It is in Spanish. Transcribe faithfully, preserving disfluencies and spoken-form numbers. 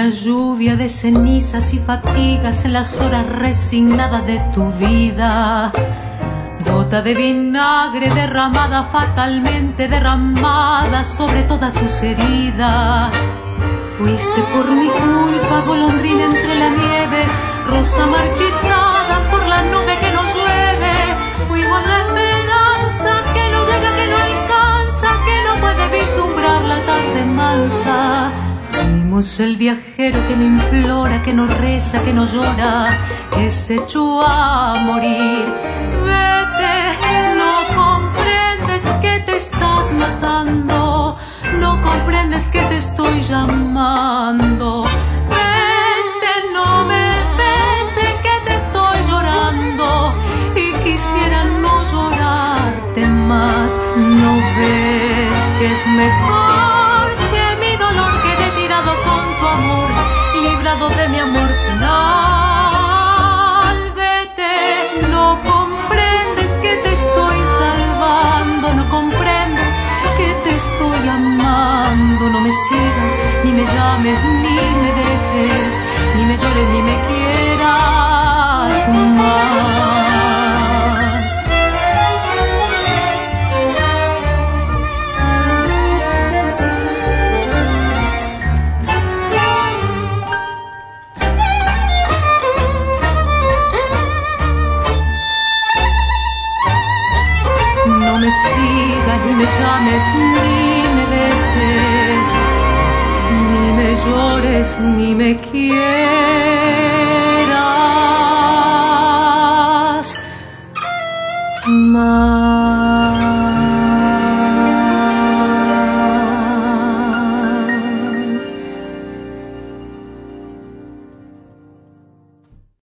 lluvia de cenizas y fatigas en las horas resignadas de tu vida. Gota de vinagre derramada, fatalmente derramada sobre todas tus heridas. Fuiste por mi culpa, golondrina entre la nieve, rosa marchitada por la nube que nos llueve. Fuimos la esperanza que no llega, que no alcanza, que no puede vislumbrar la tarde mansa. Fuimos el viajero que no implora, que no reza, que no llora, que se echó a morir. Vete, no comprendes que te estás matando, no comprendes que te estoy llamando. Vete, no me beses que te estoy llorando y quisiera no llorarte más. No ves que es mejor que mi dolor quede tirado con tu amor, librado de mi amor final. Vete, no comprendes que te estoy salvando, no comprendes que te estoy amando. No me sigas, ni me llames, ni me beses, ni me llores, ni me quieras más. No me sigas, ni me llames, ni me beses, ni me llores, ni me quieras más.